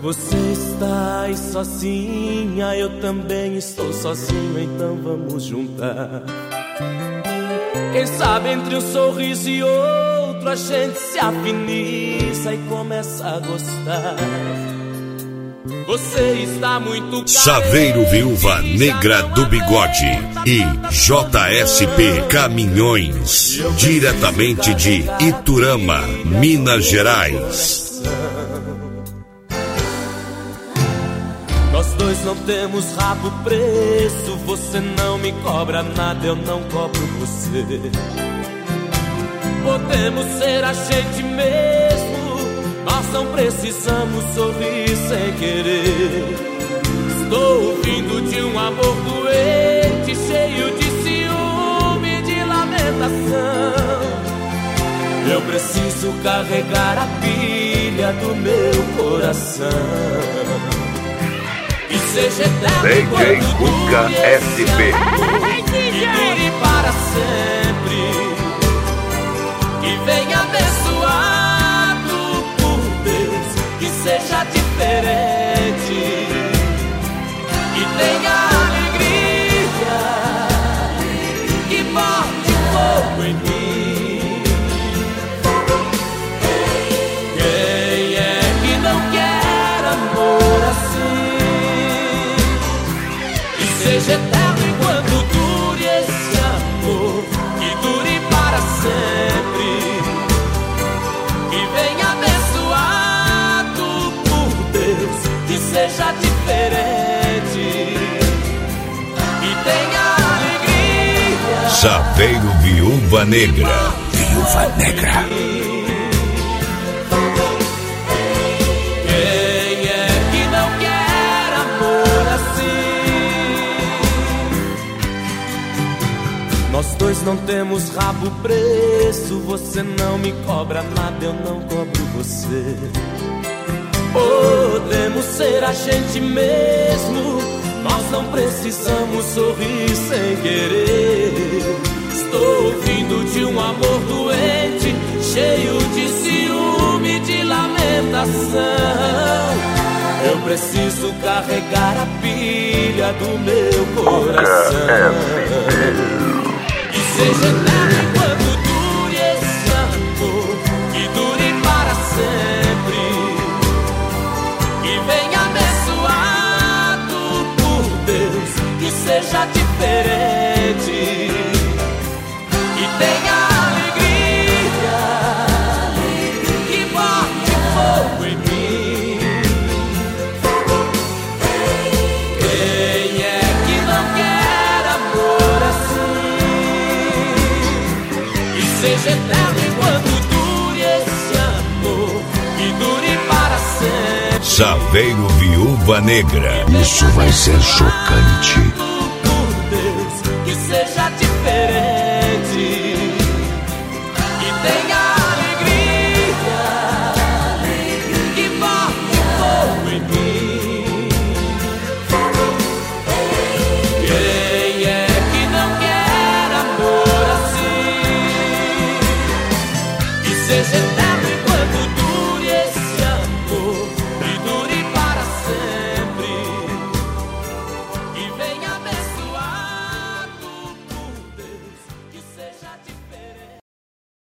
Você está aí sozinha, eu também estou sozinho, então vamos juntar. Quem sabe entre um sorriso e outro a gente se afiniza e começa a gostar. Você está muito Saveiro Viúva Negra do Bigode e JSP Caminhões, diretamente de Iturama, Minas Gerais. Nós dois não temos rabo preso, você não me cobra nada, eu não cobro você. Podemos ser a gente mesmo, nós não precisamos sorrir sem querer. Estou ouvindo de um amor doente, cheio de ciúme e de lamentação. Eu preciso carregar a pilha do meu coração. E seja eterno DJ Cuca SP. Que dure para sempre, que venha abençoado por Deus, que seja diferente, que tenha alegria, que bote fogo em mim. Quem é que não quer amor assim? Que seja eterno enquanto dure esse amor, que dure para sempre, que venha abençoado por Deus, que seja diferente, que tenha alegria. Saveiro Viúva Negra. Viúva Negra. Quem é que não quer amor assim? Nós dois não temos rabo preso, você não me cobra nada, eu não cobro você. Podemos ser a gente mesmo, nós não precisamos sorrir sem querer. Estou ouvindo de um amor doente, cheio de ciúme e de lamentação. Eu preciso carregar a pilha do meu coração. E seja eterno enquanto dure esse amor, que dure para sempre, que venha abençoado por Deus, que seja diferente, que tenha alegria, que bote fogo em mim. Quem é que não quer amor assim? Que seja eterno enquanto dure esse amor, que dure para sempre. Saveiro Viúva Negra. Isso vai ser chocante.